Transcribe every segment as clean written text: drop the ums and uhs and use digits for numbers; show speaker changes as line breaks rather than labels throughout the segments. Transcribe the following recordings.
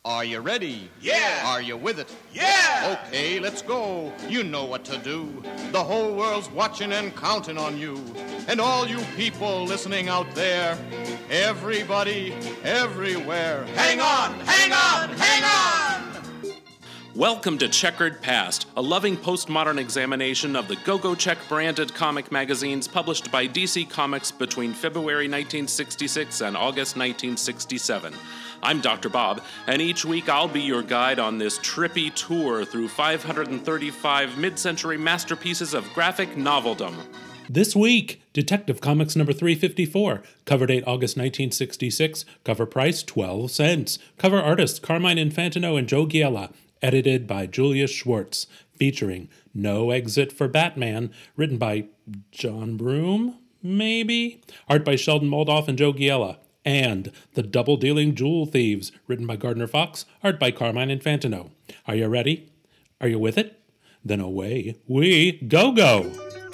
Are you ready?
Yeah!
Are you with it?
Yeah!
Okay, let's go. You know what to do. The whole world's watching and counting on you. And all you people listening out there, everybody, everywhere, hang on, hang on, hang on!
Welcome to Checkered Past, a loving postmodern examination of the Go-Go Check branded comic magazines published by DC Comics between February 1966 and August 1967. I'm Dr. Bob, and each week I'll be your guide on this trippy tour through 535 mid-century masterpieces of graphic noveldom.
This week, Detective Comics number 354, cover date August 1966, cover price 12 cents, cover artists Carmine Infantino and Joe Giella, edited by Julius Schwartz, featuring No Exit for Batman, written by John Broome, maybe? Art by Sheldon Moldoff and Joe Giella. And The Double-Dealing Jewel Thieves, written by Gardner Fox, art by Carmine Infantino. Are you ready? Are you with it? Then away we go!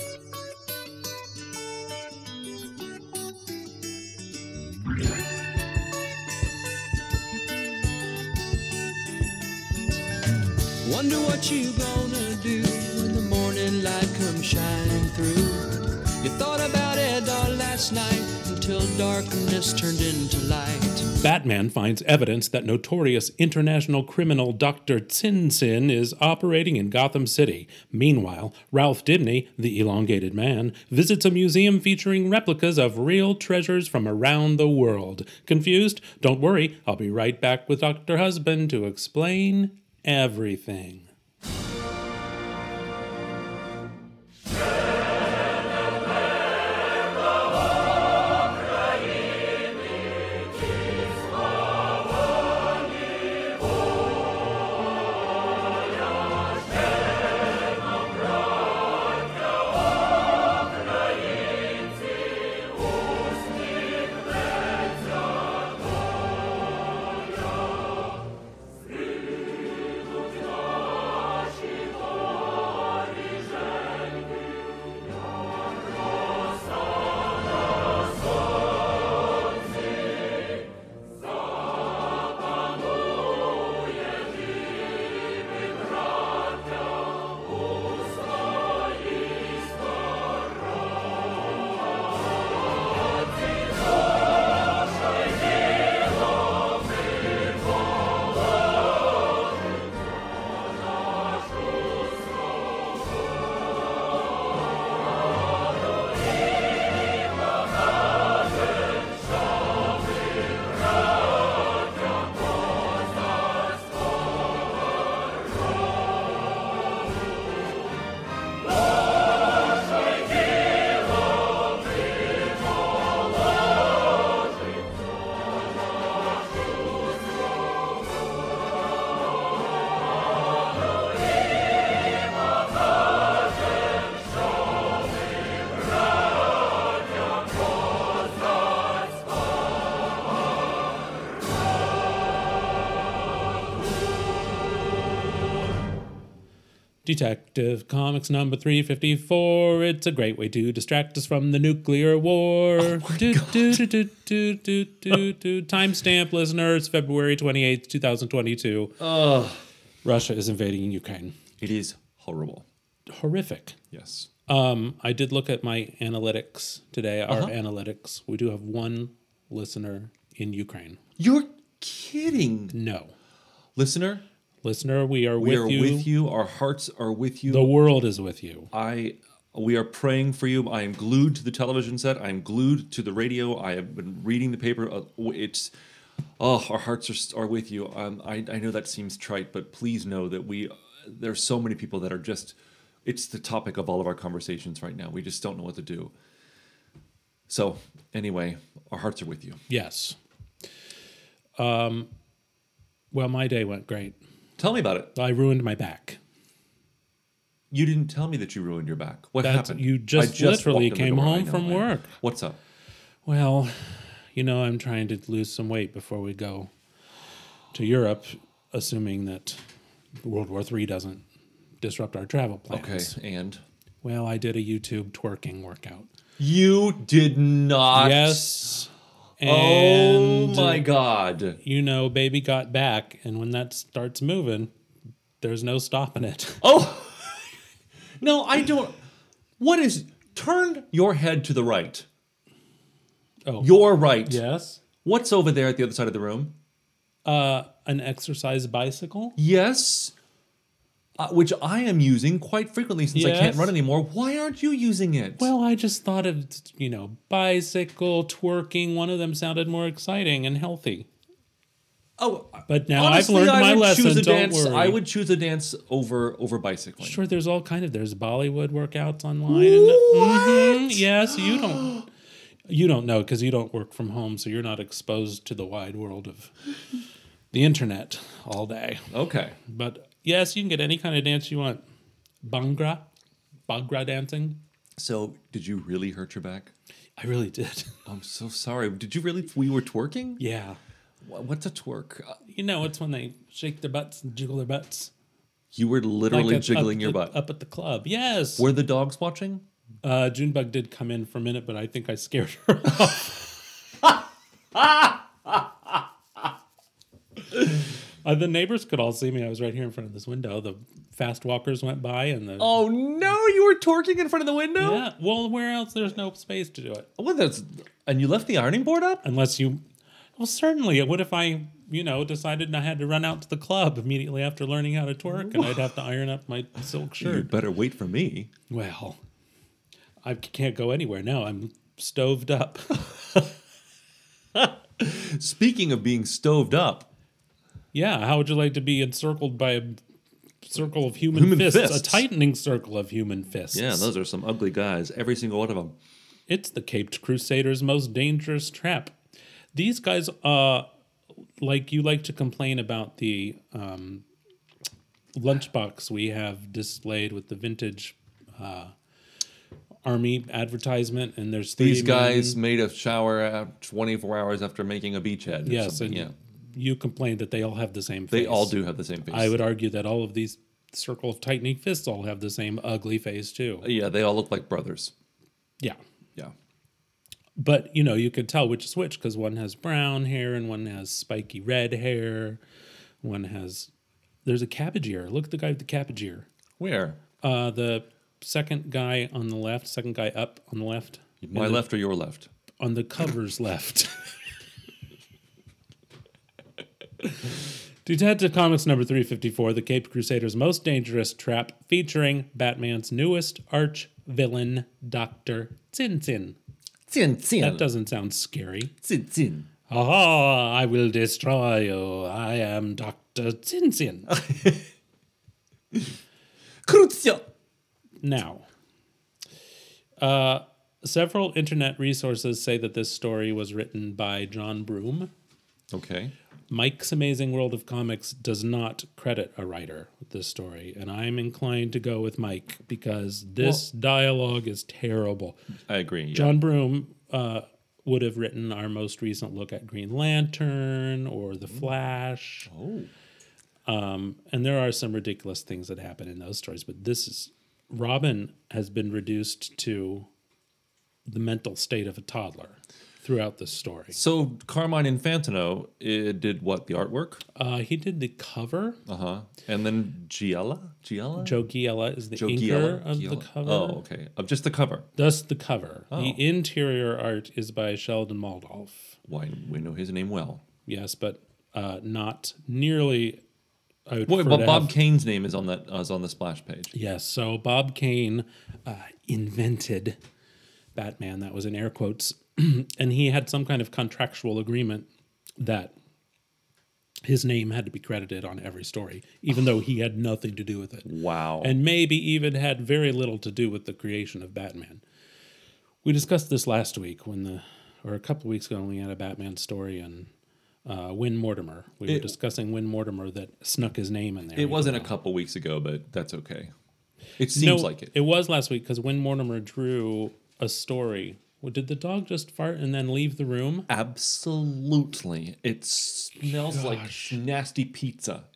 Wonder what you gonna do when the morning light comes shining through. You thought about it all last night until darkness turned into light.
Batman finds evidence that notorious international criminal Dr. Tsin Sin is operating in Gotham City. Meanwhile, Ralph Dibny, the elongated man, visits a museum featuring replicas of real treasures from around the world. Confused? Don't worry, I'll be right back with Dr. Husband to explain everything. Detective Comics number 354. It's a great way to distract us from the nuclear war. Timestamp, listeners, February 28th, 2022. Russia is invading Ukraine.
It is horrible.
Horrific.
Yes.
I did look at my analytics today. Our analytics. We do have one listener in Ukraine.
You're kidding.
No.
Listener,
we are with you.
We are with you. Our hearts are with you.
The world is with you.
We are praying for you. I am glued to the television set. I am glued to the radio. I have been reading the paper. Our hearts are with you. I know that seems trite, but please know that there's so many people that are just, it's the topic of all of our conversations right now. We just don't know what to do. So anyway, our hearts are with you.
Yes. Well, my day went great.
Tell me about it.
I ruined my back.
You didn't tell me that you ruined your back. What happened?
You just literally came home from work.
What's up?
Well, I'm trying to lose some weight before we go to Europe, assuming that World War III doesn't disrupt our travel plans.
Okay, and?
Well, I did a YouTube twerking workout.
You did not?
Yes.
Oh
And,
my God.
you know, baby got back. And when that starts moving, there's no stopping it.
Oh, no, I don't. What is. Turn your head to the right.
Oh,
Your right.
yes.
What's over there at the other side of the room?
An exercise bicycle.
Yes. Which I am using quite frequently since I can't
Yes.
run anymore. Why aren't you using it?
Well, I just thought of, you know, bicycle, twerking. One of them sounded more exciting and healthy.
oh,
But now
honestly,
I've learned my
would
lesson.
choose a
Don't
dance.
worry.
I would choose a dance over bicycling.
Sure, there's all kind of. There's Bollywood workouts online. And yes, you don't know because you don't work from home, so you're not exposed to the wide world of the internet all day.
Okay.
But yes, you can get any kind of dance you want. Bhangra dancing.
So, did you really hurt your back?
I really did.
I'm so sorry. Did you really? We were twerking?
Yeah.
What's a twerk?
You know, it's when they shake their butts and jiggle their butts.
You were literally
Like
jiggling your butt.
Up at the club. Yes.
Were the dogs watching?
Junebug did come in for a minute, but I think I scared her off. The neighbors could all see me. I was right here in front of this window. The fast walkers went by, and the
Oh no! You were twerking in front of the window.
yeah. Well, where else? There's no space to do it
Well, and you left the ironing board up.
unless you. Well, certainly. What if I, decided I had to run out to the club immediately after learning how to twerk, and I'd have to iron up my silk
You
shirt.
better wait for me.
Well, I can't go anywhere now. I'm stoved up.
Speaking of being stoved up,
Yeah, how would you like to be encircled by a circle of human fists? A
fists.
tightening circle of human fists.
yeah, those are some ugly guys. Every single one of them.
It's the Caped Crusader's most dangerous trap. These guys, like you like to complain about the lunchbox we have displayed with the vintage army advertisement, and there's three
These guys
men.
made a shower 24 hours after making a beachhead. Or
Yes,
something.
and
Yeah.
you complain that they all have the same face.
They all do have the same face.
I would argue that all of these circle of tightening fists all have the same ugly face too.
Yeah, they all look like brothers.
Yeah.
Yeah.
But, you could tell which is which because one has brown hair and one has spiky red hair. There's a cabbage ear. Look at the guy with the cabbage ear.
Where?
The second guy on the left, second guy up on the left.
My left or your left?
On the cover's left. Detective Comics number 354, The Caped Crusader's Most Dangerous Trap, featuring Batman's newest arch villain, Dr. Tsin Tsin.
Tsin Tsin.
That doesn't sound scary.
Tsin Tsin.
Aha, I will destroy you. I am Dr. Tsin Tsin.
Crucio.
Now, several internet resources say that this story was written by John Broome.
Okay.
Mike's Amazing World of Comics does not credit a writer with this story, and I'm inclined to go with Mike because this dialogue is terrible.
I agree. Yeah.
John Broome would have written our most recent look at Green Lantern or The Flash.
Oh.
And there are some ridiculous things that happen in those stories, but Robin has been reduced to the mental state of a toddler throughout this story.
So Carmine Infantino did what? The artwork?
He did the cover.
And then Giella?
Joe Giella is the
Joe
inker
Giella?
of the
Giella.
cover.
Oh, okay. Of just the cover.
Thus the cover.
Oh.
The interior art is by Sheldon Maldolf.
Why, we know his name well.
Yes, but not nearly. I would
Well,
prefer
but
to
Bob
have-
Kane's name is on the splash page.
Yes, so Bob Kane invented Batman. That was in air quotes. And he had some kind of contractual agreement that his name had to be credited on every story, even though he had nothing to do with it.
Wow.
And maybe even had very little to do with the creation of Batman. We discussed this last week or a couple of weeks ago when we had a Batman story and Win Mortimer. We were discussing Win Mortimer that snuck his name in there.
It wasn't a couple weeks ago, but that's okay. It seems like it.
It was last week because Win Mortimer drew a story. Well, did the dog just fart and then leave the room?
Absolutely. It smells like nasty pizza.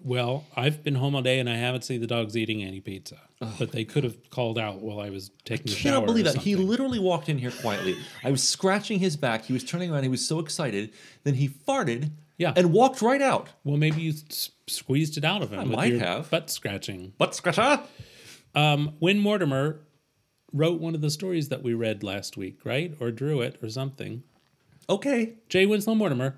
Well, I've been home all day and I haven't seen the dogs eating any pizza. But they could have called out while I was taking a shower.
I cannot believe
or
that. He
something.
literally walked in here quietly. I was scratching his back. He was turning around. He was so excited. Then he farted
Yeah.
and walked right out.
Well, maybe you squeezed it out of him.
I
with
might
your
have.
butt scratching.
What, Scratcher?
Win Mortimer wrote one of the stories that we read last week, right? Or drew it or something.
Okay.
J. Winslow Mortimer.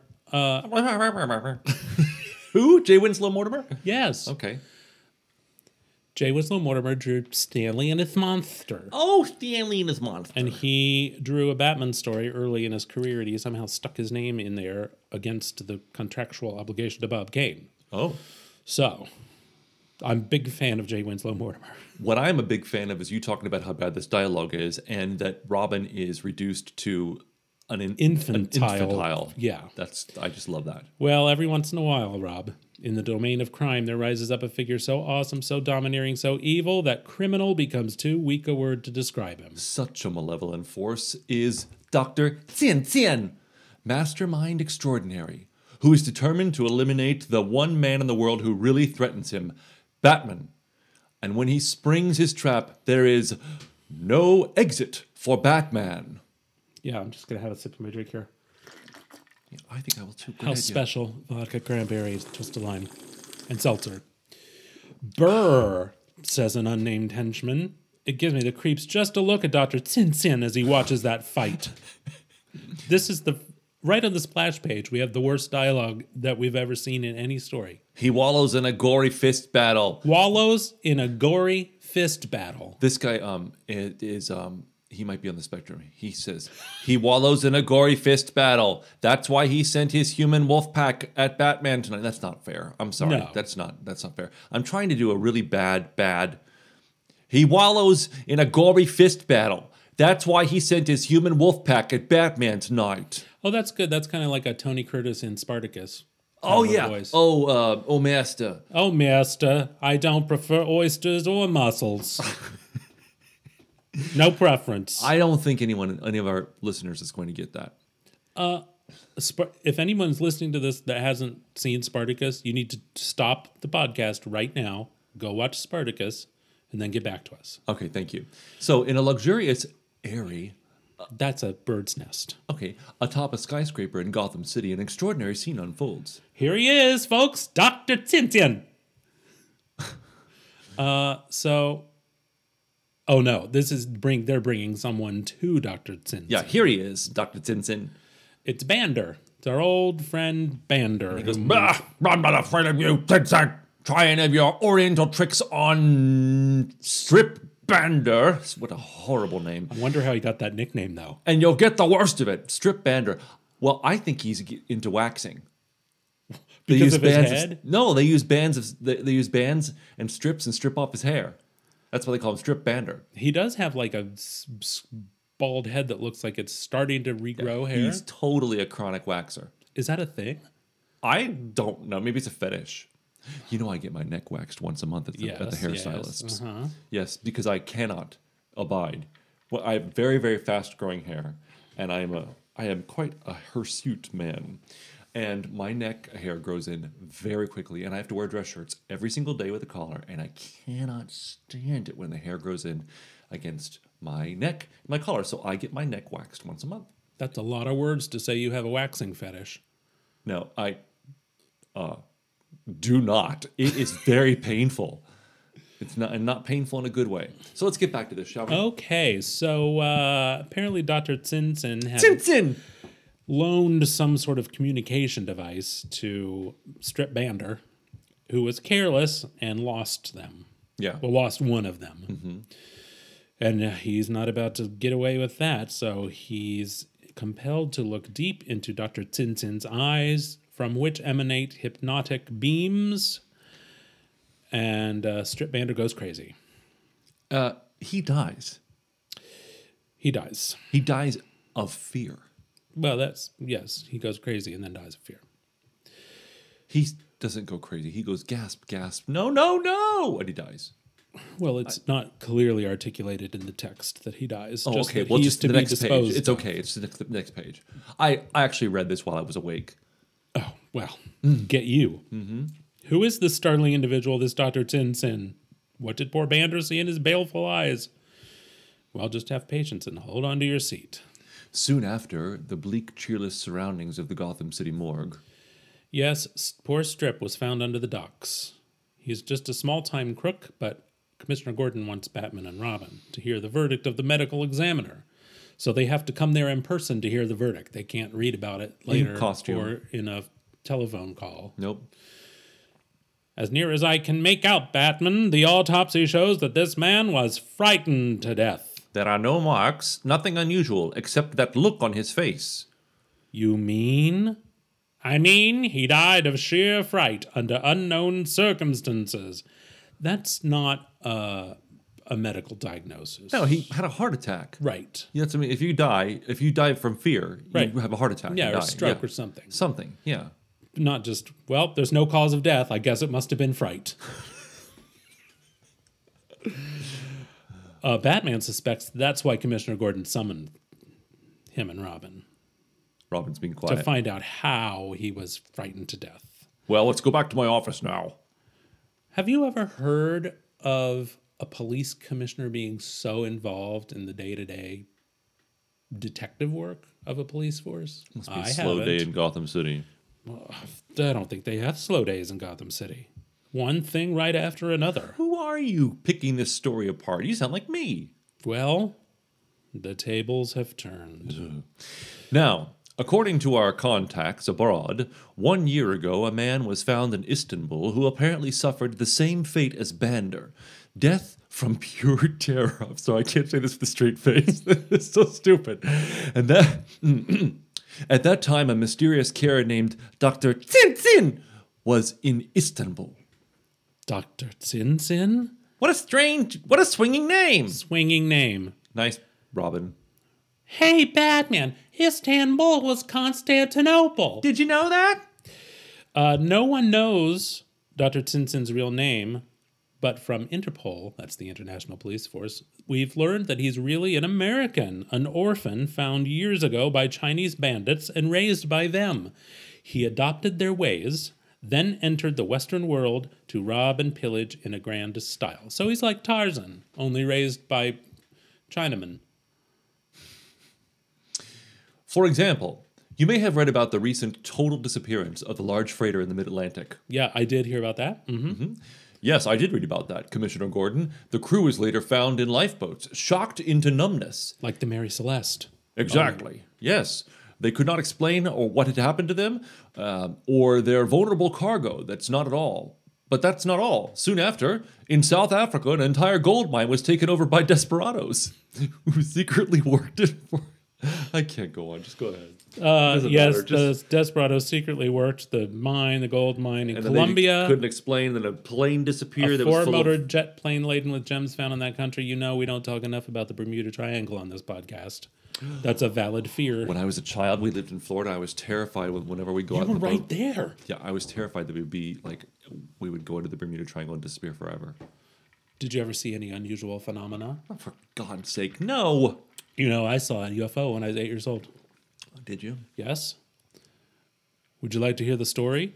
Who? J. Winslow Mortimer?
Yes.
Okay.
J. Winslow Mortimer drew Stanley and his monster.
Oh, Stanley and his monster.
And he drew a Batman story early in his career, and he somehow stuck his name in there against the contractual obligation to Bob Kane.
Oh.
So, I'm a big fan of J. Winslow Mortimer.
What I'm a big fan of is you talking about how bad this dialogue is and that Robin is reduced to an infantile.
Yeah.
I just love that.
Well, every once in a while, Rob, in the domain of crime, there rises up a figure so awesome, so domineering, so evil that criminal becomes too weak a word to describe him.
Such a malevolent force is Dr. Tien Tien, mastermind extraordinary, who is determined to eliminate the one man in the world who really threatens him, Batman. And when he springs his trap, there is no exit for Batman.
Yeah, I'm just going to have a sip of my drink here.
Yeah, I think I will too. Good
How
idea.
special. Vodka, cranberries, twist of lime, and seltzer. Brr, says an unnamed henchman. It gives me the creeps just to look at Dr. Tsin Tsin as he watches that fight. This is right on the splash page, we have the worst dialogue that we've ever seen in any story.
He wallows in a gory fist battle.
Wallows in a gory fist battle.
This guy is he might be on the spectrum. He says he wallows in a gory fist battle. That's why he sent his human wolf pack at Batman tonight. That's not fair. I'm sorry.
No.
That's not fair. I'm trying to do a really bad. He wallows in a gory fist battle. That's why he sent his human wolf pack at Batman tonight.
Oh, that's good. That's kind of like a Tony Curtis in Spartacus.
Oh
kind of
yeah.
voice.
Oh master.
Oh, master, I don't prefer oysters or mussels. No preference.
I don't think any of our listeners is going to get that.
If anyone's listening to this that hasn't seen Spartacus, you need to stop the podcast right now, go watch Spartacus, and then get back to us.
Okay, thank you. So in a luxurious, airy,
That's a bird's nest.
atop a skyscraper in Gotham City, an extraordinary scene unfolds.
Here he is, folks, Dr. Tintin. Oh no, this is they're bringing someone to Dr. Tintin.
Yeah, here he is, Dr. Tinsin.
It's Bander. It's our old friend Bander.
He goes, I'm not afraid of you, Tinsin. Try any of your oriental tricks on Strip Bander. What a horrible name.
I wonder how he got that nickname, though.
And you'll get the worst of it, Strip Bander. Well, I think he's into waxing. They
Because
use
of his
bands
head?
No, they use they use bands and strips and strip off his hair. That's why they call him Strip Bander.
He does have like a bald head that looks like it's starting to regrow hair.
He's totally a chronic waxer.
Is that a thing?
I don't know. Maybe it's a fetish. You know, I get my neck waxed once a month at the hairstylist's.
Yes, uh-huh.
Yes, because I cannot abide. Well, I have very, very fast growing hair, and I am quite a hirsute man. And my neck hair grows in very quickly, and I have to wear dress shirts every single day with a collar, and I cannot stand it when the hair grows in against my neck, my collar. So I get my neck waxed once a month.
That's a lot of words to say you have a waxing fetish.
No, I do not. It is very painful. It's not painful in a good way. So let's get back to this, shall we?
Okay, so apparently Dr. Tsinsin had
Tintin!
loaned some sort of communication device to Strip Bander, who was careless and lost them.
Yeah.
Well, lost one of them. And he's not about to get away with that, so he's compelled to look deep into Dr. Tsinsin's eyes, from which emanate hypnotic beams, and Strip Bander goes crazy.
He dies.
He dies.
He dies of fear.
Well, yes, he goes crazy and then dies of fear.
He doesn't go crazy. He goes gasp, gasp, no, no, no, and he dies.
Well, it's not clearly articulated in the text that he dies.
Oh,
just
okay.
that
Well,
he's
just
to
the
be
next page.
disposed
It's
of.
okay. It's the next page. I actually read this while I was awake.
Oh, well, get you. Mm-hmm. Who is this startling individual, this Dr. Tinsin? What did poor Bander see in his baleful eyes? Well, just have patience and hold on to your seat.
Soon after, the bleak, cheerless surroundings of the Gotham City morgue.
Yes, poor Strip was found under the docks. He's just a small-time crook, but Commissioner Gordon wants Batman and Robin to hear the verdict of the medical examiner. So they have to come there in person to hear the verdict. They can't read about it later
costume.
or in a telephone call.
Nope.
As near as I can make out, Batman, the autopsy shows that this man was frightened to death.
There are no marks, nothing unusual, except that look on his face.
You mean? I mean, he died of sheer fright under unknown circumstances. That's not a medical diagnosis.
No, he had a heart attack.
Right.
Yeah, that's, I mean, if you die from fear,
Right.
you have a heart attack.
Yeah,
you
or
die.
stroke
Yeah.
or something.
Something, yeah.
Not just, well, there's no cause of death. I guess it must have been fright. Batman suspects that's why Commissioner Gordon summoned him and Robin
Robin's being
to
quiet.
find out how he was frightened to death.
Well, let's go back to my office now.
Have you ever heard of a police commissioner being so involved in the day-to-day detective work of a police force?
Must be
I
a slow
haven't.
day in Gotham City.
I don't think they have slow days in Gotham City. One thing right after another.
Who are you picking this story apart? You sound like me.
Well, the tables have turned.
Now, according to our contacts abroad, 1 year ago a man was found in Istanbul who apparently suffered the same fate as Bander. Death from pure terror. I'm sorry, I can't say this with a straight face. It's so stupid. And that at that time a mysterious carer named Dr. Tinsin was in Istanbul.
Dr. Tinsin?
What a swinging name.
Swinging name.
Nice, Robin.
Hey, Batman, Istanbul was Constantinople.
Did you know that?
No one knows Dr. Tinsin's real name, but from Interpol, that's the International Police Force, we've learned that he's really an American, an orphan found years ago by Chinese bandits and raised by them. He adopted their ways, then entered the Western world to rob and pillage in a grand style. So he's like Tarzan, only raised by Chinamen.
For example, you may have read about the recent total disappearance of the large freighter in the mid-Atlantic.
Yeah, I did hear about that. Mm-hmm.
Yes, I did read about that, Commissioner Gordon. The crew was later found in lifeboats, shocked into numbness.
Like the Mary Celeste.
Exactly. Yes. They could not explain or what had happened to them, or their vulnerable cargo. That's not at all. But that's not all. Soon after, in South Africa, an entire gold mine was taken over by desperados who secretly worked it for... I can't go on. Just go ahead.
Yes,
matter, just-
the Desperados secretly worked the mine, the gold mine in
And then they
Colombia.
couldn't explain that a plane disappeared.
A
that was full
four-motor
of...
jet plane laden with gems found in that country. You know we don't talk enough about the Bermuda Triangle on this podcast. That's a valid fear.
When I was a child, we lived in Florida. I was terrified whenever we go
You
out
were
in the
right
boat.
there.
Yeah, I was terrified that we would go into the Bermuda Triangle and disappear forever.
Did you ever see any unusual phenomena?
Oh, for God's sake, no!
You know, I saw a UFO when I was 8 years old.
Did you?
Yes? Would you like to hear the story?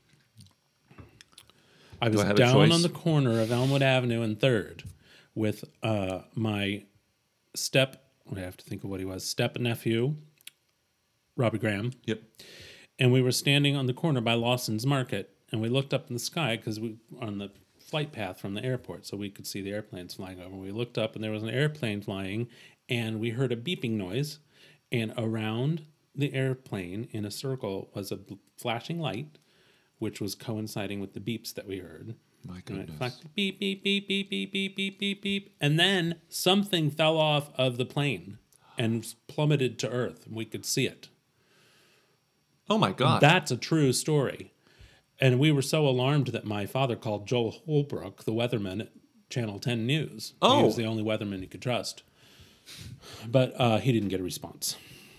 I was
I have a
down
choice?
on the corner of Elmwood Avenue and 3rd with my I have to think of what he was, step-nephew, Robbie Graham.
Yep.
And we were standing on the corner by Lawson's Market, and we looked up in the sky because we were on the flight path from the airport, so we could see the airplanes flying over. We looked up, and there was an airplane flying, and we heard a beeping noise, and around the airplane in a circle was a flashing light, which was coinciding with the beeps that we heard.
My
And it
goodness.
flashed beep, beep, beep, beep, beep, beep, beep, beep, beep. And then something fell off of the plane and plummeted to Earth, and we could see it.
Oh my God.
That's a true story. And we were so alarmed that my father called Joel Holbrook, the weatherman at Channel 10 News.
Oh.
He was the only weatherman he could trust. But he didn't get a response.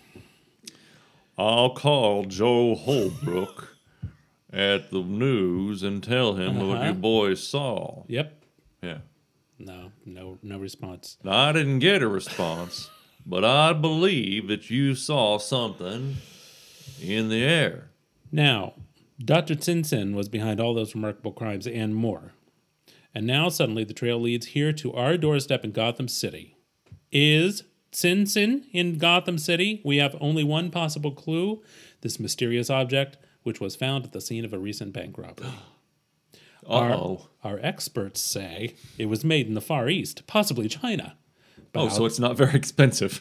I'll call Joe Holbrook at the news and tell him what your boy saw.
Yep.
Yeah.
No response.
Now, I didn't get a response, but I believe that you saw something in the air.
Now, Dr. Tsin was behind all those remarkable crimes and more. And now suddenly the trail leads here to our doorstep in Gotham City. Is Tsin in Gotham City? We have only one possible clue: this mysterious object, which was found at the scene of a recent bank robbery. Our experts say it was made in the Far East, possibly China. But
so it's not very expensive.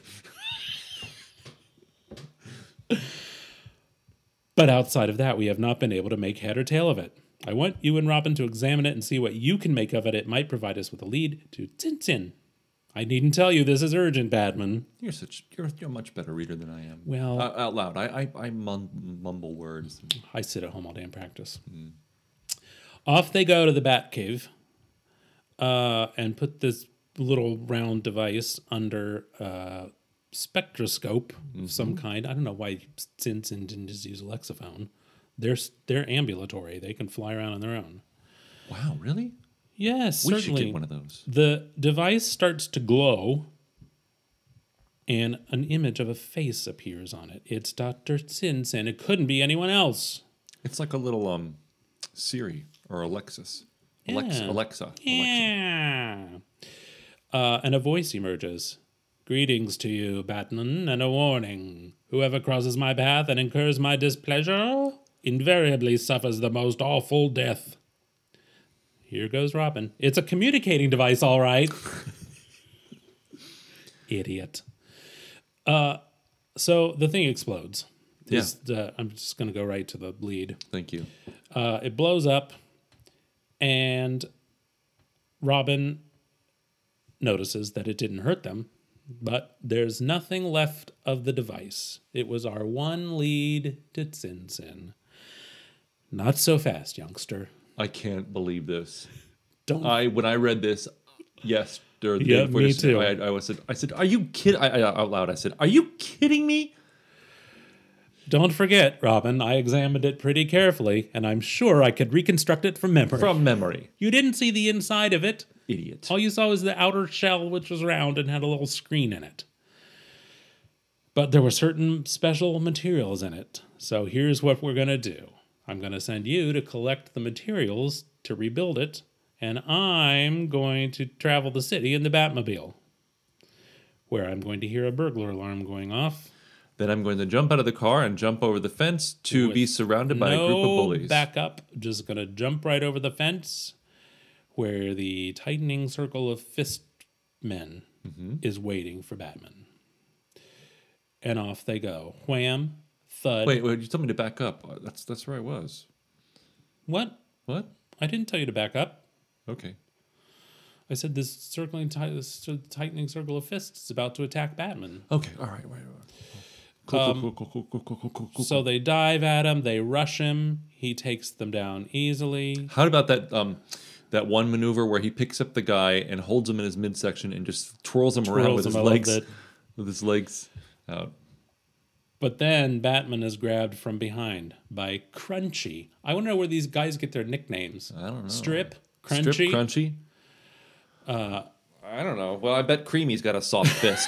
But outside of that, we have not been able to make head or tail of it. I want you and Robin to examine it and see what you can make of it. It might provide us with a lead to Tsin. I needn't tell you this is urgent, Batman.
You're a much better reader than I am.
Well,
out loud, I mumble words.
I sit at home all day and practice. Off they go to the Batcave and put this little round device under spectroscope of some kind. I don't know why Tsin didn't just use a Lexophone. They're ambulatory. They can fly around on their own.
Wow, really?
Yes,
We
certainly.
should get one of those.
The device starts to glow, and an image of a face appears on it. It's Dr. Tsin. It couldn't be anyone else.
It's like a little Siri or Alexis. Alexa.
Yeah. And a voice emerges. Greetings to you, Batman, and a warning. Whoever crosses my path and incurs my displeasure invariably suffers the most awful death. Here goes Robin. It's a communicating device, all right. Idiot. So the thing explodes. I'm just going to go right to the lead.
Thank you.
It blows up, and Robin notices that it didn't hurt them, but there's nothing left of the device. It was our one lead to Tsin. Not so fast, youngster.
I can't believe this.
Don't.
When I read this, yes,
Yeah, me too.
I said, are you kidding? Out loud, I said, are you kidding me?
Don't forget, Robin, I examined it pretty carefully, and I'm sure I could reconstruct it from memory.
From memory.
You didn't see the inside of it.
Idiot.
All you saw was the outer shell, which was round and had a little screen in it. But there were certain special materials in it. So here's what we're going to do. I'm going to send you to collect the materials to rebuild it, and I'm going to travel the city in the Batmobile, where I'm going to hear a burglar alarm going off.
Then I'm going to jump out of the car and jump over the fence to be surrounded by a group of bullies.
Back up. Just going to jump right over the fence where the tightening circle of fist men is waiting for Batman. And off they go. Wham, thud.
Wait, you told me to back up. That's where I was.
What?
What?
I didn't tell you to back up.
Okay.
I said this tightening circle of fists is about to attack Batman.
Okay, all right. Cool.
So they dive at him. They rush him. He takes them down easily.
How about that one maneuver where he picks up the guy and holds him in his midsection and just twirls him around with his legs out.
But then Batman is grabbed from behind by Crunchy. I wonder where these guys get their nicknames.
I don't know.
Strip? Crunchy?
Strip, Crunchy? I don't know. Well, I bet Creamy's got a soft fist.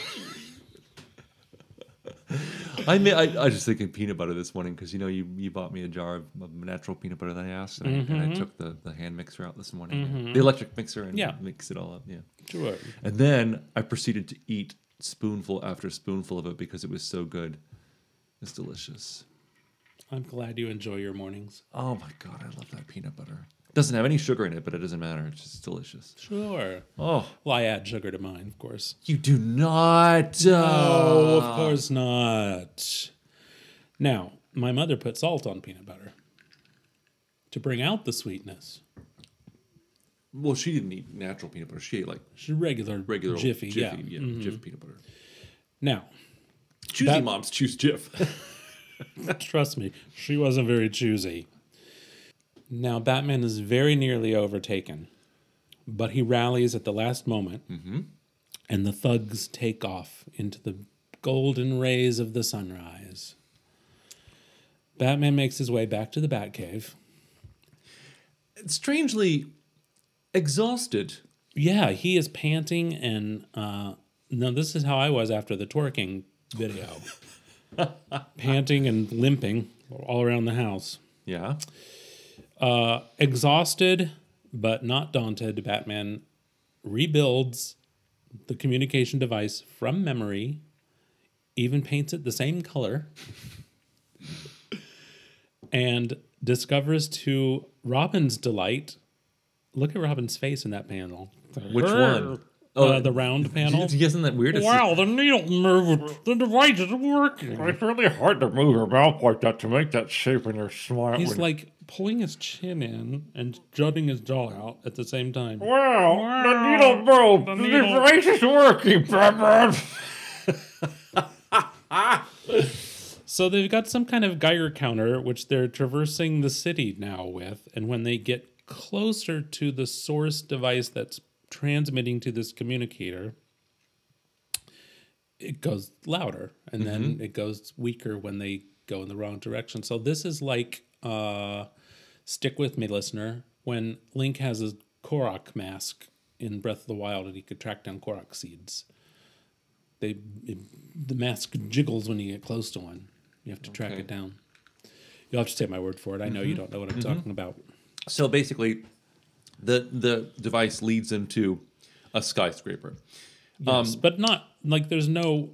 I just thinking peanut butter this morning because you bought me a jar of natural peanut butter that I asked, and I took the hand mixer out this morning, the electric mixer, and mix it all up. Yeah,
Sure.
And then I proceeded to eat spoonful after spoonful of it because it was so good. It's delicious.
I'm glad you enjoy your mornings.
Oh my god, I love that peanut butter. It doesn't have any sugar in it, but it doesn't matter. It's just delicious.
Sure.
Oh,
Well, I add sugar to mine, of course.
you do not.
No, of course not. Now, my mother put salt on peanut butter to bring out the sweetness.
Well, she didn't eat natural peanut butter. She ate like
Regular Jiffy, yeah.
Jiffy peanut butter.
Now,
Choosy moms choose Jif.
trust me, she wasn't very choosy. Now, Batman is very nearly overtaken, but he rallies at the last moment, and the thugs take off into the golden rays of the sunrise. Batman makes his way back to the Batcave.
Strangely exhausted.
Yeah, he is panting, and no, this is how I was after the twerking video. Panting and limping all around the house.
Yeah.
Exhausted but not daunted, Batman rebuilds the communication device from memory, even paints it the same color, and discovers to Robin's delight. Look at Robin's face in that panel.
Which one? Oh,
The round panel.
Isn't that weird?
Wow, the needle moved. The device is working.
It's really hard to move your mouth like that to make that shape when you're smiling.
He's like pulling his chin in and jutting his jaw out at the same time.
wow, the needle broke. The device is working, Batman.
So they've got some kind of Geiger counter, which they're traversing the city now with. And when they get closer to the source device that's transmitting to this communicator, it goes louder. And then it goes weaker when they go in the wrong direction. So this is like, stick with me, listener, when Link has his Korok mask in Breath of the Wild and he could track down Korok seeds. The mask jiggles when you get close to one. You have to track it down. You'll have to take my word for it. I know you don't know what I'm talking about.
So basically, the device leads them to a skyscraper.
Yes, but not like there's no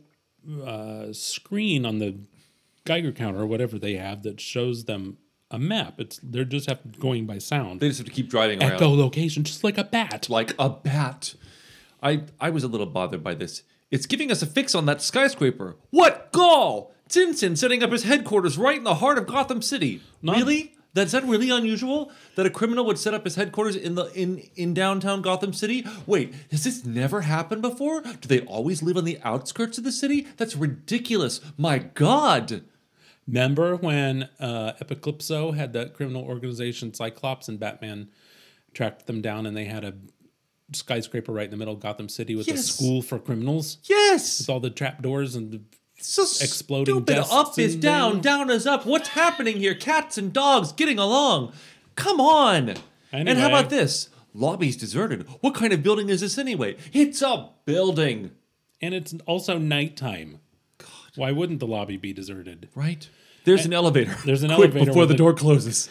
screen on the Geiger counter or whatever they have that shows them a map. They're just going by sound.
They just have to keep driving around.
Echolocation, just like a bat.
Like a bat. I was a little bothered by this. It's giving us a fix on that skyscraper. What gall! Tinsin setting up his headquarters right in the heart of Gotham City. Really? Is that really unusual? That a criminal would set up his headquarters in downtown Gotham City? Wait, has this never happened before? Do they always live on the outskirts of the city? That's ridiculous. My God!
Remember when Epiclipso had that criminal organization Cyclops and Batman tracked them down and they had a skyscraper right in the middle of Gotham City with a school for criminals?
Yes!
With all the trapdoors and the
So
exploding
stupid.
desks
Up is
and
down,
things.
down is up. What's happening here? Cats and dogs getting along. Come on. And how
Anyway.
about this? Lobby's deserted. What kind of building is this anyway? It's a building.
And it's also nighttime. God. Why wouldn't the lobby be deserted?
Right? There's an elevator.
There's an
Quick,
elevator
before
with
the
a-
door closes.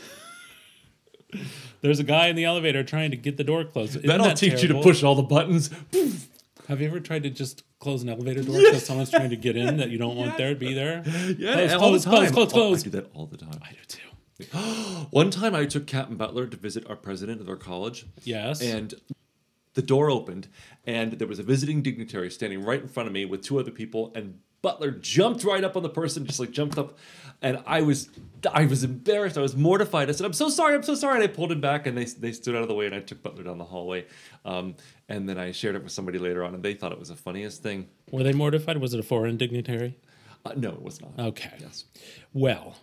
There's a guy in the elevator trying to get the door closed. Isn't
That'll
that
teach you to
terrible?
push all the buttons.
Have you ever tried to just close an elevator door because someone's trying to get in that you don't want there to be there?
Yeah,
Close,
all the time.
close.
I do that all the time.
I do too.
One time I took Captain Butler to visit our president of our college.
Yes.
And the door opened, and there was a visiting dignitary standing right in front of me with two other people, and Butler jumped right up on the person, just like jumped up, and I was embarrassed, I was mortified. I said, I'm so sorry, and I pulled him back, and they stood out of the way, and I took Butler down the hallway, and then I shared it with somebody later on, and they thought it was the funniest thing.
Were they mortified? Was it a foreign dignitary?
No, it was not.
Okay.
Yes.
Well,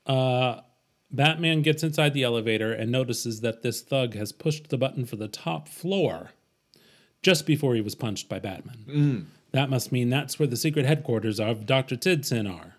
Batman gets inside the elevator and notices that this thug has pushed the button for the top floor just before he was punched by Batman. That must mean that's where the secret headquarters of Dr. Tidsin are.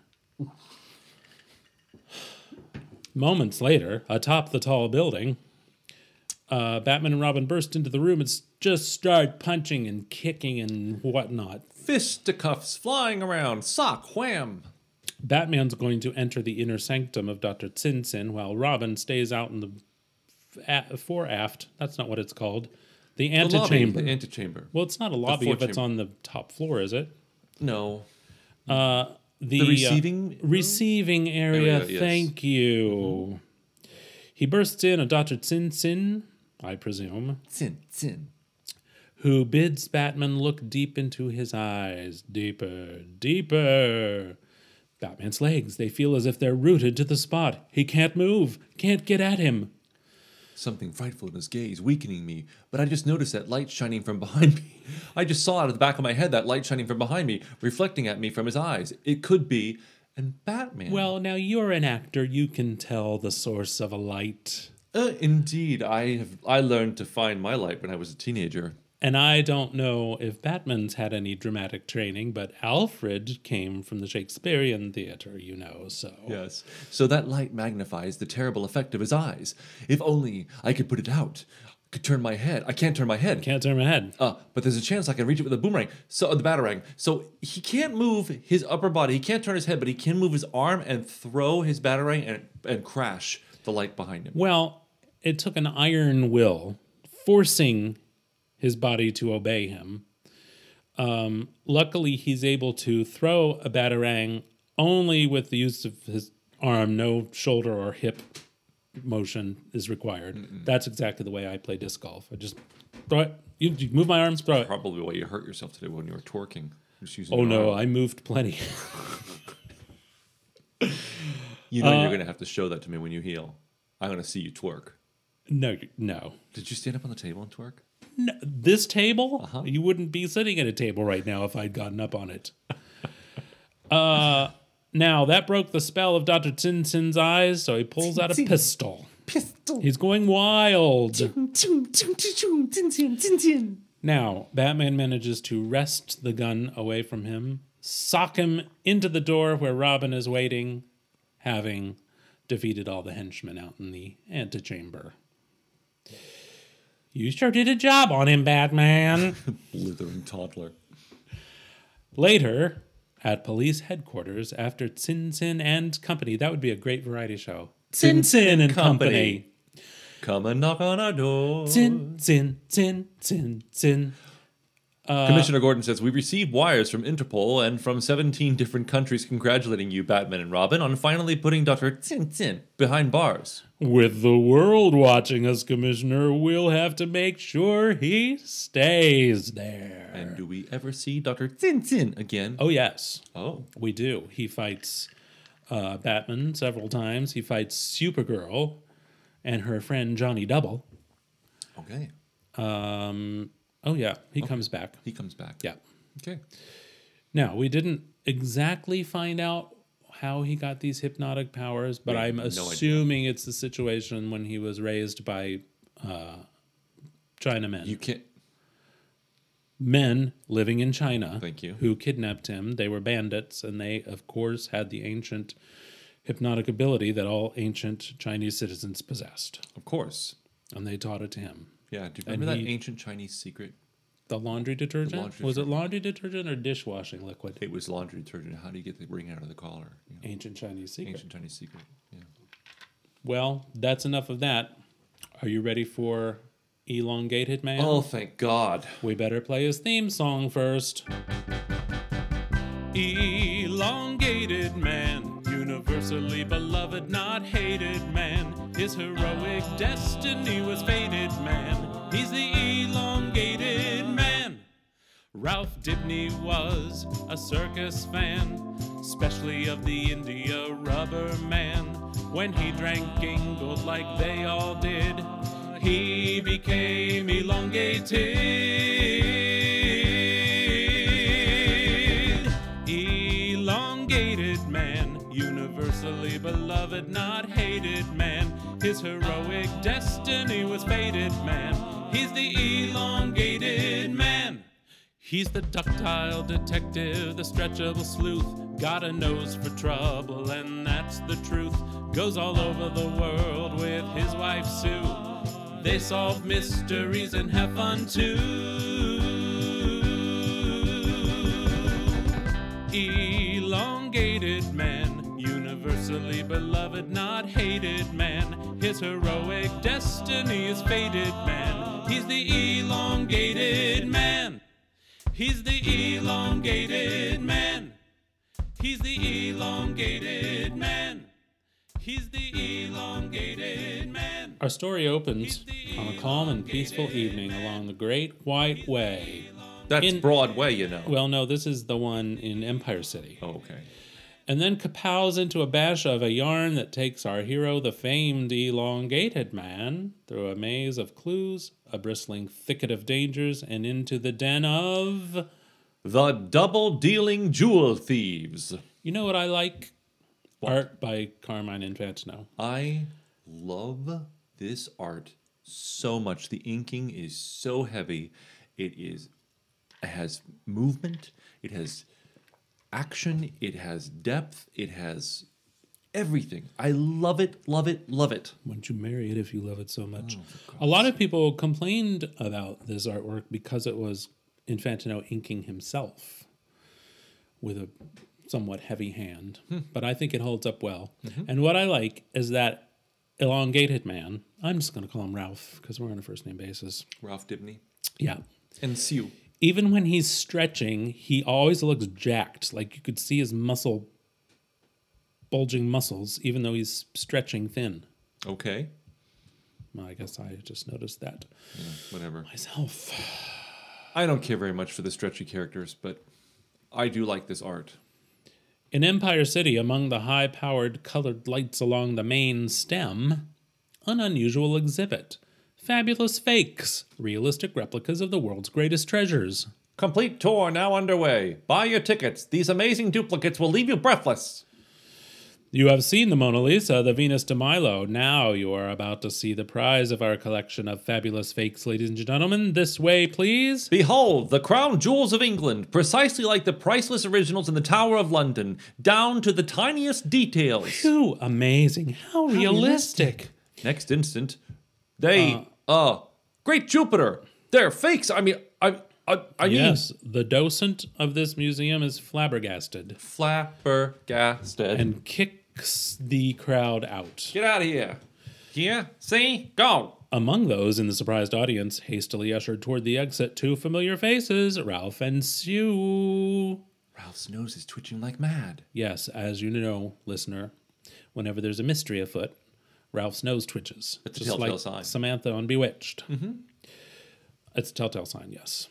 Moments later, atop the tall building, Batman and Robin burst into the room and just start punching and kicking and whatnot.
Fisticuffs flying around, sock, wham.
Batman's going to enter the inner sanctum of Dr. Tsin while Robin stays out in the fore-aft. That's not what it's called. The antechamber.
The antechamber.
Well, it's not a lobby if it's
forechamber.
on the top floor, is it?
No.
The
receiving room?
receiving area.
Area, yes.
Thank you. He bursts in on Dr. Tsin, I presume,
Tsin.
who bids Batman look deep into his eyes. Deeper, deeper. Batman's legs, they feel as if they're rooted to the spot. He can't move, can't get at him.
Something frightful in his gaze, weakening me, but I just noticed that light shining from behind me. I just saw out of the back of my head that light shining from behind me, reflecting at me from his eyes. It could be and Batman.
Well, now you're an actor. You can tell the source of a light.
Indeed, I learned to find my light when I was a teenager.
And I don't know if Batman's had any dramatic training, but Alfred came from the Shakespearean theater, you know, so.
Yes. So that light magnifies the terrible effect of his eyes. If only I could put it out. Could turn my head. I can't turn my head.
Can't turn my head.
But there's a chance I can reach it with a boomerang. So the batarang. So he can't move his upper body. He can't turn his head, but he can move his arm and throw his batarang and crash the light behind him.
Well, it took an iron will forcing his body to obey him. Luckily, he's able to throw a batarang only with the use of his arm. No shoulder or hip motion is required. That's exactly the way I play disc golf. I just throw it. You move my arms, throw it.
Probably why you hurt yourself today when you were twerking. Just using
Oh
your
no,
arm.
I moved plenty.
You know you're going to have to show that to me when you heal. I'm going to see you twerk.
No.
Did you stand up on the table and twerk?
No, this table? You wouldn't be sitting at a table right now if I'd gotten up on it. Now, that broke the spell of Dr. Tsin Tsin's eyes, so he pulls out a pistol. He's going wild. Now, Batman manages to wrest the gun away from him, sock him into the door where Robin is waiting, having defeated all the henchmen out in the antechamber. You sure did a job on him, Batman.
Blithering toddler.
Later, at police headquarters, after Tsin Tsin and Company, that would be a great variety show. Tsin Tsin and Company.
Come and knock on our door.
Tsin Tsin Tsin Tsin Tsin.
Commissioner Gordon says, we received wires from Interpol and from 17 different countries congratulating you, Batman and Robin, on finally putting Dr. Tsin Tsin behind bars.
With the world watching us, Commissioner, we'll have to make sure he stays there.
And do we ever see Dr. Tsin Tsin again?
Oh, yes.
Oh.
We do. He fights Batman several times. He fights Supergirl and her friend Johnny Double.
Okay.
Oh, yeah. He comes back.
He comes back.
Yeah.
Okay.
Now, we didn't exactly find out how he got these hypnotic powers, but I'm assuming it's the situation when he was raised by Chinamen.
You can't...
Men living in China.
Thank you.
Who kidnapped him. They were bandits, and they, of course, had the ancient hypnotic ability that all ancient Chinese citizens possessed.
Of course.
And they taught it to him.
Yeah, do you remember that ancient Chinese secret?
The laundry detergent? Was it laundry detergent or dishwashing liquid?
It was laundry detergent. How do you get the ring out of the collar? You know?
Ancient Chinese secret.
Ancient Chinese secret, yeah.
Well, that's enough of that. Are you ready for Elongated Man?
Oh, thank God.
We better play his theme song first. Elongated Man, universally beloved, not hated man. His heroic destiny was fated, man. He's the elongated man. Ralph Dibny was a circus fan, especially of the India Rubber Man. When he drank Gingold like they all did, he became elongated. Elongated man, universally beloved, not hated man. His heroic destiny was fated, man. He's the elongated man. He's the ductile detective, the stretchable sleuth. Got a nose for trouble, and that's the truth. Goes all over the world with his wife Sue. They solve mysteries and have fun too. Elongated man, universally beloved, not hated man. His heroic destiny is fated, man. He's the elongated man. He's the elongated man. He's the elongated man. He's the elongated man. Our story opens on a calm and peaceful evening along the Great White Way.
That's Broadway, you know.
Well, no, this is the one in Empire City.
Oh, okay.
And then kapows into a bash of a yarn that takes our hero, the famed elongated man, through a maze of clues, a bristling thicket of dangers, and into the den of...
The Double-Dealing Jewel Thieves.
You know what I like? What? Art by Carmine Infantino.
I love this art so much. The inking is so heavy. It has movement. It has action. It has depth. It has everything. I love it, love it, love it.
Wouldn't you marry it if you love it so much? A lot of people complained about this artwork because it was Infantino inking himself with a somewhat heavy hand. But I think it holds up well. Mm-hmm. And what I like is that elongated man. I'm just going to call him Ralph because we're on a first name basis.
Ralph Dibny.
Yeah.
And Sue.
Even when he's stretching, he always looks jacked. Like you could see his bulging muscles, even though he's stretching thin.
Okay.
Well, I guess I just noticed that
Yeah, whatever.
myself.
I don't care very much for the stretchy characters, but I do like this art.
In Empire City, among the high-powered colored lights along the main stem, an unusual exhibit. Fabulous fakes, realistic replicas of the world's greatest treasures.
Complete tour now underway. Buy your tickets. These amazing duplicates will leave you breathless.
You have seen the Mona Lisa, the Venus de Milo. Now you are about to see the prize of our collection of fabulous fakes, ladies and gentlemen. This way, please.
Behold, the crown jewels of England, precisely like the priceless originals in the Tower of London, down to the tiniest details.
Phew, amazing. How realistic.
Next instant, great Jupiter, they're fakes. I mean,
Yes, the docent of this museum is flabbergasted
flabbergasted.
and kicks the crowd out.
Get out of here. Here, see, go.
Among those in the surprised audience, hastily ushered toward the exit, two familiar faces, Ralph and Sue.
Ralph's nose is twitching like mad.
Yes, as you know, listener, whenever there's a mystery afoot, Ralph's nose twitches.
It's a
just
telltale
like
sign.
Samantha on Bewitched. Mm-hmm. It's a telltale sign, yes.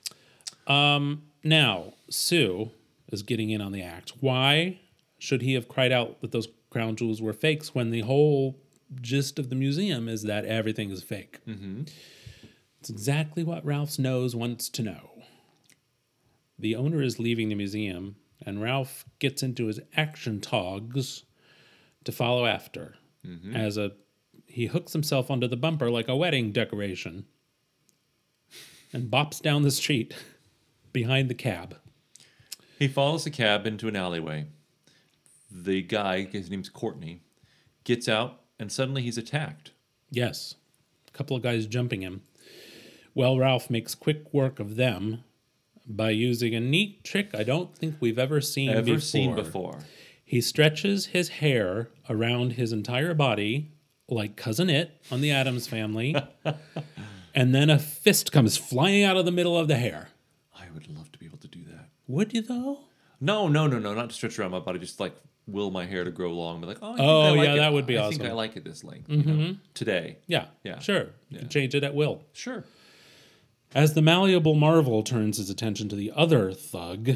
Now, Sue is getting in on the act. Why should he have cried out that those crown jewels were fakes when the whole gist of the museum is that everything is fake? Mm-hmm. It's exactly what Ralph's nose wants to know. The owner is leaving the museum, and Ralph gets into his action togs to follow after. Mm-hmm. He hooks himself onto the bumper like a wedding decoration and bops down the street behind the cab.
He follows the cab into an alleyway. The guy, his name's Courtney, gets out, and suddenly he's attacked.
Yes. A couple of guys jumping him. Well, Ralph makes quick work of them by using a neat trick I don't think we've ever seen before. He stretches his hair around his entire body like Cousin It on the Addams Family, and then a fist comes flying out of the middle of the hair.
I would love to be able to do that.
Would you, though?
No, not to stretch around my body, just like will my hair to grow long. Be like,
that would be
I
awesome.
think I like it this length, you know, today.
Yeah, sure. You can change it at will.
Sure.
As the malleable Marvel turns his attention to the other thug,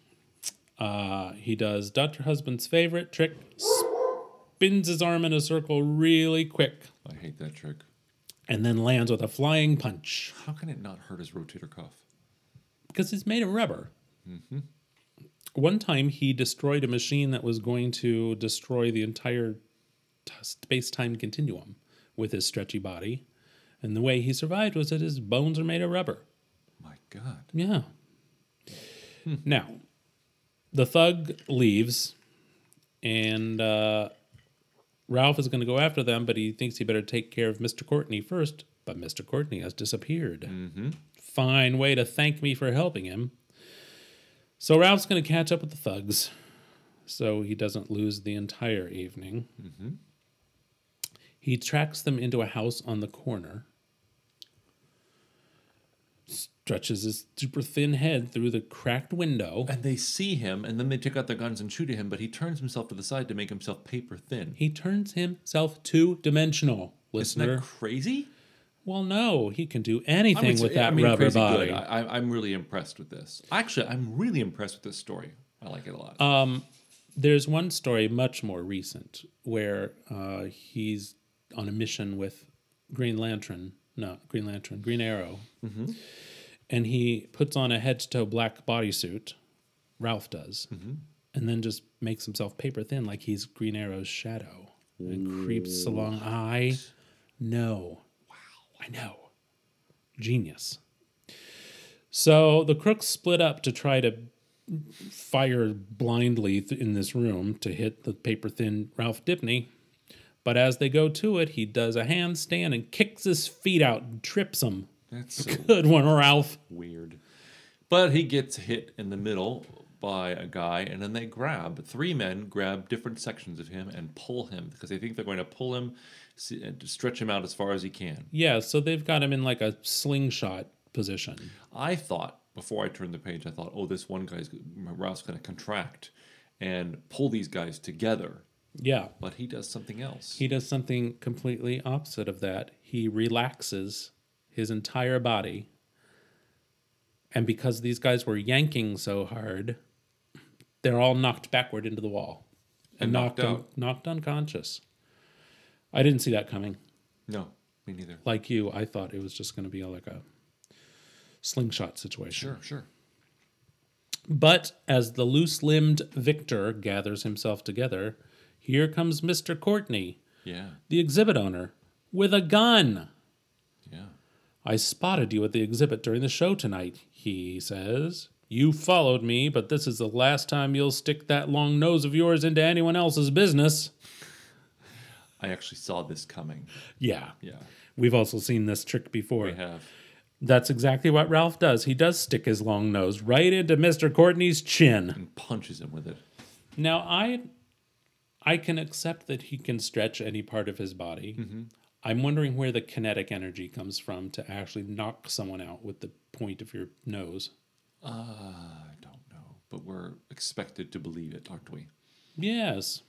he does Dr. Husband's favorite trick, spins his arm in a circle really quick,
I hate that trick.
and then lands with a flying punch.
How can it not hurt his rotator cuff?
Because it's made of rubber. Mm-hmm. One time he destroyed a machine that was going to destroy the entire space-time continuum with his stretchy body. And the way he survived was that his bones are made of rubber.
My God.
Yeah. Now, the thug leaves, and Ralph is going to go after them, but he thinks he better take care of Mr. Courtney first. But Mr. Courtney has disappeared. Mm-hmm. Fine way to thank me for helping him. So Ralph's going to catch up with the thugs so he doesn't lose the entire evening. Mm-hmm. He tracks them into a house on the corner, stretches his super thin head through the cracked window.
And they see him, and then they take out their guns and shoot at him, but he turns himself to the side to make himself paper thin.
He turns himself two-dimensional, listener.
Isn't that crazy?
Well, no, he can do anything with that rubber body.
Good. I'm really impressed with this. Actually, I'm really impressed with this story. I like it a lot.
There's one story much more recent where he's on a mission with Green Arrow. Mm-hmm. And he puts on a head-to-toe black bodysuit, Ralph does, and then just makes himself paper thin like he's Green Arrow's shadow and creeps along. I know. I know. Genius. So the crooks split up to try to fire blindly in this room to hit the paper-thin Ralph Dibny. But as they go to it, he does a handstand and kicks his feet out and trips him.
That's so
Good one, Ralph.
weird. But he gets hit in the middle by a guy, and then three men grab different sections of him and pull him because they think they're going to pull him to stretch him out as far as he can.
Yeah, so they've got him in like a slingshot position.
I thought, before I turned the page, I thought, oh, this one Ralph's going to contract and pull these guys together.
Yeah.
But he does something else.
He does something completely opposite of that. He relaxes his entire body. And because these guys were yanking so hard, they're all knocked backward into the wall.
And
knocked unconscious. I didn't see that coming.
No, me neither.
Like you, I thought it was just going to be like a slingshot situation.
Sure.
But as the loose-limbed Victor gathers himself together, here comes Mr. Courtney,
Yeah.
the exhibit owner, with a gun.
Yeah.
I spotted you at the exhibit during the show tonight, he says. You followed me, but this is the last time you'll stick that long nose of yours into anyone else's business.
I actually saw this coming.
Yeah.
Yeah.
We've also seen this trick before.
We have.
That's exactly what Ralph does. He does stick his long nose right into Mr. Courtney's chin.
And punches him with it.
Now, I can accept that he can stretch any part of his body. Mm-hmm. I'm wondering where the kinetic energy comes from to actually knock someone out with the point of your nose.
I don't know. But we're expected to believe it, aren't we?
Yes.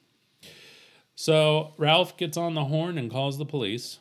So Ralph gets on the horn and calls the police.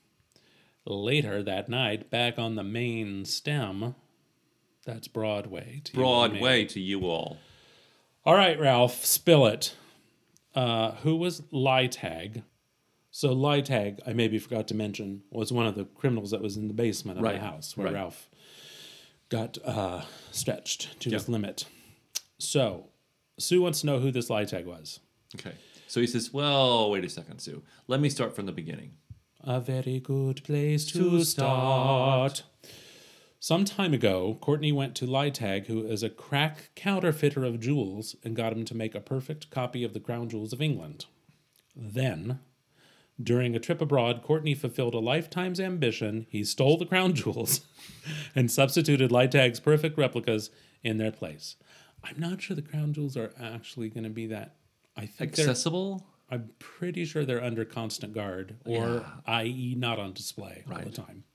Later that night, back on the main stem, that's Broadway.
Broadway to you all.
All right, Ralph, spill it. Who was Lytag? So Lytag, I maybe forgot to mention, was one of the criminals that was in the basement of the house where Ralph got stretched to his limit. So Sue wants to know who this Lytag was.
Okay. So he says, well, wait a second, Sue. Let me start from the beginning.
A very good place to start. Some time ago, Courtney went to Lytag, who is a crack counterfeiter of jewels, and got him to make a perfect copy of the crown jewels of England. Then, during a trip abroad, Courtney fulfilled a lifetime's ambition. He stole the crown jewels and substituted Lytag's perfect replicas in their place. I'm not sure the crown jewels are actually going to be that... I think
accessible?
I'm pretty sure they're under constant guard, or i.e. not on display all the time.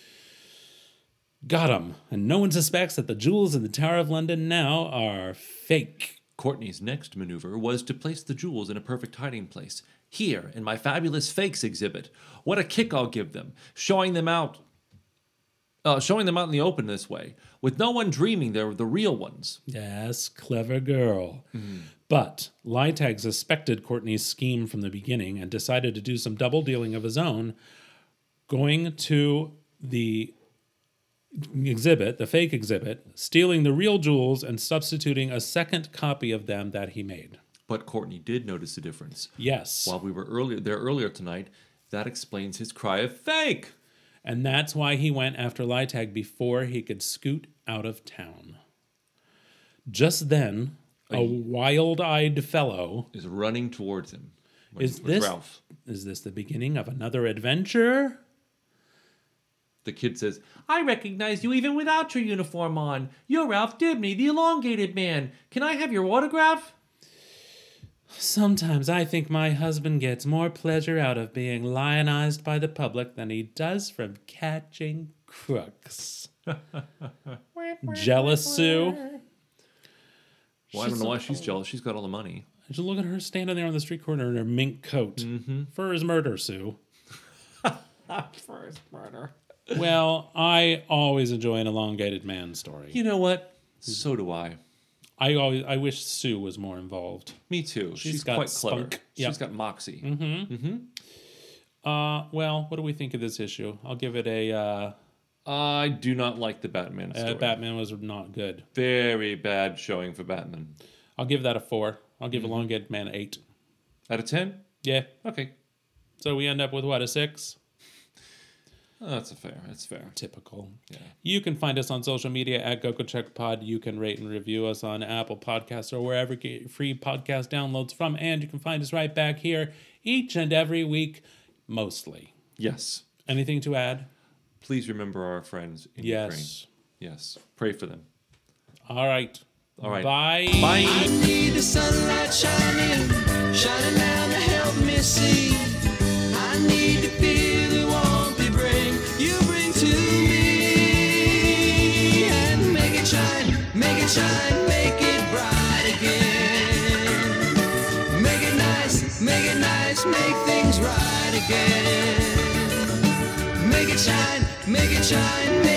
Got 'em, and no one suspects that the jewels in the Tower of London now are fake.
Courtney's next maneuver was to place the jewels in a perfect hiding place. Here, in my fabulous fakes exhibit. What a kick I'll give them, showing them out in the open this way, with no one dreaming they're the real ones.
Yes, clever girl. Mm. But Lytag suspected Courtney's scheme from the beginning and decided to do some double dealing of his own, going to the exhibit, the fake exhibit, stealing the real jewels and substituting a second copy of them that he made.
But Courtney did notice a difference.
Yes.
While we were earlier tonight, that explains his cry of fake.
And that's why he went after Lytag before he could scoot out of town. Just then, a wild-eyed fellow
is running towards him.
Is
Ralph.
Is this the beginning of another adventure?
The kid says, I recognize you even without your uniform on. You're Ralph Dibney, the elongated man. Can I have your autograph?
Sometimes I think my husband gets more pleasure out of being lionized by the public than he does from catching crooks. Jealous, Sue?
Well, I don't know why she's jealous. She's got all the money.
Just look at her standing there on the street corner in her mink coat. Mm-hmm. Fur is murder, Sue.
Fur is murder.
Well, I always enjoy an elongated man story.
You know what? So do I.
I wish Sue was more involved.
Me too. She's
got
quite clever.
spunk. Yep.
She's got moxie.
Mm-hmm. Mm-hmm. Well, what do we think of this issue? I'll give it a...
I do not like the Batman story.
Batman was not good.
Very bad showing for Batman.
I'll give that a 4. I'll give Elongated Man 8.
Out of 10?
Yeah.
Okay.
So we end up with what, a 6?
Oh, that's fair. That's fair.
Typical.
Yeah.
You can find us on social media at GoGoCheckPod. You can rate and review us on Apple Podcasts or wherever you get your free podcast downloads from. And you can find us right back here each and every week, mostly.
Yes.
Anything to add?
Please remember our friends in Ukraine. Yes. Pray for them.
All right.
All right.
Bye.
Bye.
I need the sunlight shining down to help me see. I need to it shine, make it bright again. Make it nice, make things right again. Make it shine, make